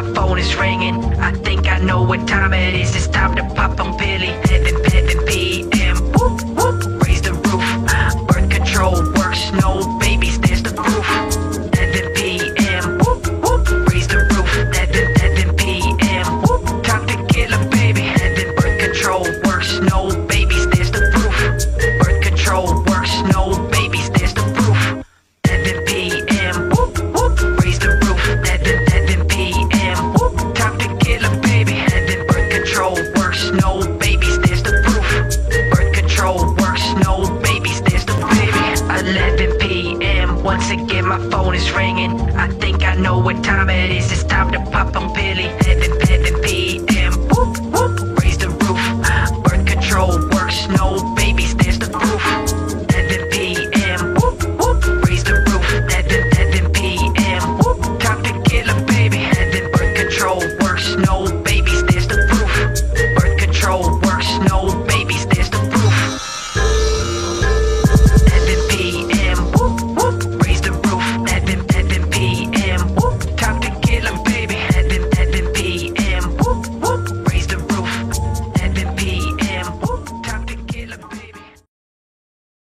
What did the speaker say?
my phone is ringing. I think I know what time it is. It's time to pop a pilly. 11 p.m. Whoop, whoop, raise the roof. Birth control works, no babies, there's the proof. 11 p.m. Whoop, whoop, raise the roof. 11 p.m. Whoop, time to kill a baby. 11 birth control works, no babies, there's the proof. Birth control works, no babies, there's the proof. 11 p.m. Whoop, whoop, raise the roof. 11 p.m. Whoop, time to kill a baby. 11 birth control works, no babies, there's the proof. Birth control works, no babies, there's the baby. 11 p.m. Once again my phone is ringing. I think I know what time it is. It's time to pop a pilly. 11 p.m. Whoop, whoop, raise the roof. Birth control works, no babies, there's the proof. 11 p.m. Whoop, whoop, raise the roof. 11 p.m. Whoop, time to kill a baby. 11 birth control works, no